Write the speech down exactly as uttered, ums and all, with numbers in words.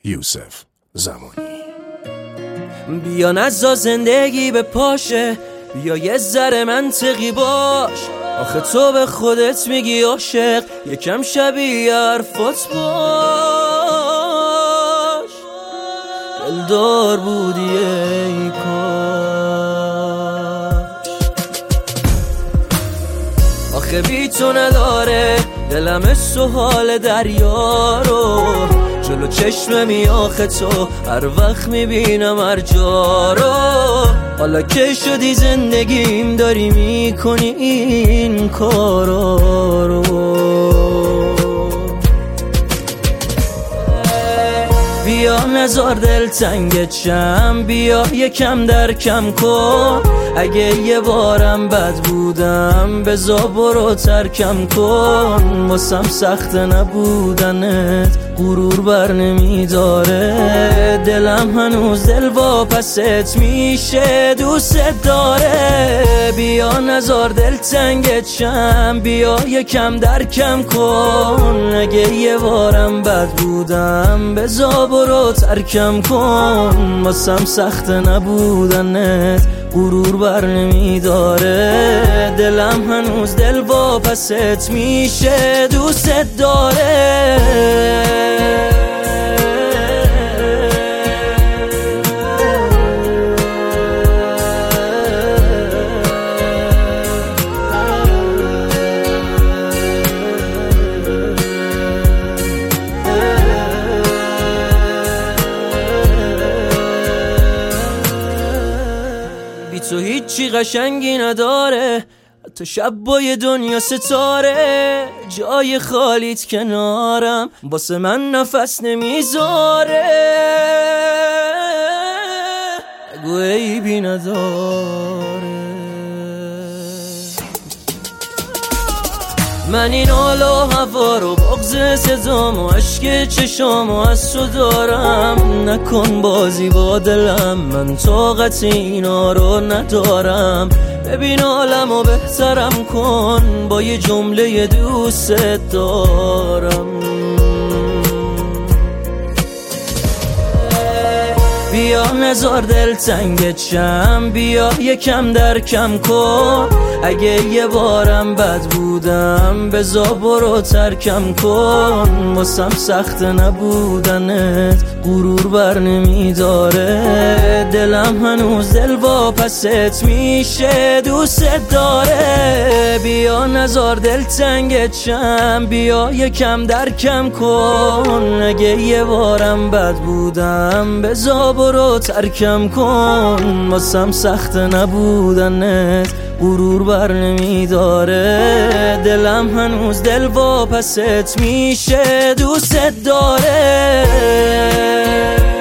یوسف زمانی. بیا نزا زندگی به پاشه، بیا یه ذره منطقی باش. آخه تو به خودت میگی عاشق، یکم شبیه حرفات باش. دلدار بودی ای کاش. آخه بی تو نداره دلم اسو حال دریا رو، جلو چشممی آخه تو هر وقت میبینم هر جا رو. حالا که شدی زندگیم داری میکنی این کارا رو. بیا نزار دل تنگت شم، بیا یکم در کم کن. اگه یه بارم بد بودم بزا برو ترکم کن. واسم سخت نبودنت غرور بر نمیداره، دلم هنوز دل واپست میشه دوست داره. بیا نزار دل تنگت شم، بیا یکم در کم کن. اگه یه بارم بد بودم بزا برو ترکم کن. واسم سخت نبودنت غرور بر نمیداره، دلم هنوز دل واپست میشه دوست داره. تو هیچی قشنگی نداره، تو شب با یه دنیا ستاره. جای خالیت کنارم واسه من نفس نمیذاره. بگو عیبی نداره. من این حال و هوا رو بغض صدام و عشق چشام و از تو دارم. نکن بازی با دلم، من طاقت اینا رو ندارم. ببین حالم و بهترم کن با یه جمله دوست دارم. بیا نزار دل تنگت شم، بیا یکم در کم کن. اگه یه بارم بد بودم بزا برو ترکم کن. واسم سخت نبودنت غرور بر نمیداره، دلم هنوز دل واپست میشه دوست داره. بیا نزار دل تنگت شم، بیا یکم در کم کن. اگه یه بارم بد بودم بزا برو ترکم کن. واسم سخت نبودنت غرور بر نمیداره، دلم هنوز دل واپست میشه دوست داره.